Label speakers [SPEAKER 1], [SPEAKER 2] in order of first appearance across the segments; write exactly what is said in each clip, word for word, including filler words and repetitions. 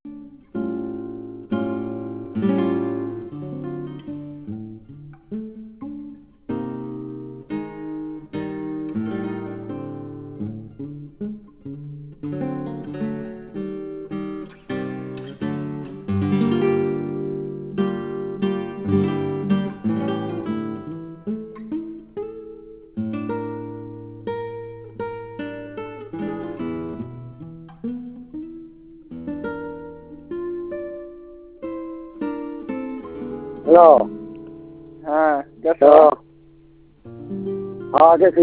[SPEAKER 1] Hello.
[SPEAKER 2] হ্যাঁ গেছো?
[SPEAKER 1] হ্যাঁ গেছি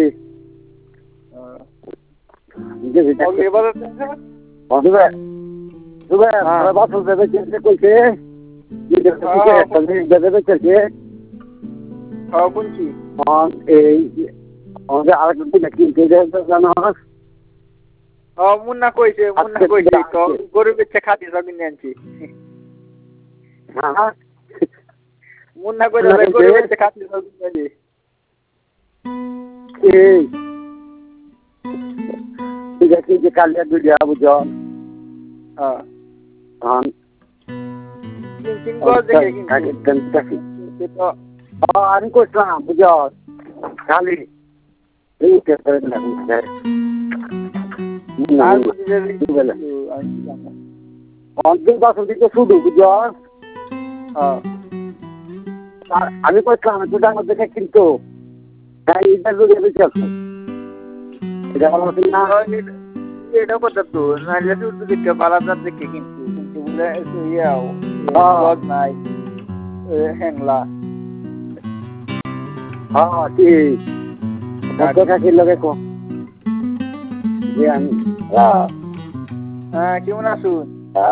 [SPEAKER 1] গেছি
[SPEAKER 2] এবার
[SPEAKER 1] দুবে দুবে বাসল দেবে চেষ্টা করছে দেবে চলছে
[SPEAKER 2] হ্যাঁ কোনছি
[SPEAKER 1] এই আমাদের আরেকটা কিনতে জানো
[SPEAKER 2] হ্যাঁ মুন্না কইছে মুন্না কইছে গরু বেচে খাতি সব কিনে আনছি
[SPEAKER 1] হ্যাঁ
[SPEAKER 2] মুন্না কইছে গরু বেচে খাতি সব কিনে আনছি
[SPEAKER 1] এই ঠিক আছে যে কালিয়া দুইটা বুঝো
[SPEAKER 2] হ্যাঁ
[SPEAKER 1] হ্যাঁ
[SPEAKER 2] তিন গজ দেখে কিনছি
[SPEAKER 1] আমি করছিলাম বুঝো খালি এই করে অন্তর বাসন দিতে শুধু বুঝো আমি করছিলাম দুটার মধ্যে কিন্তু এটা যদি চলছে এটা ভালো না
[SPEAKER 2] এটা কথা তো নাইলে শুধু দেখতে বালাদার দেখে কিন্তু কিন্তু বলে ইয়াও গজ নাই হ্যাংলা
[SPEAKER 1] হ্যাঁ ঠিক দেখা কি লগে কো যে আমি
[SPEAKER 2] হ্যাঁ কেমন আছুন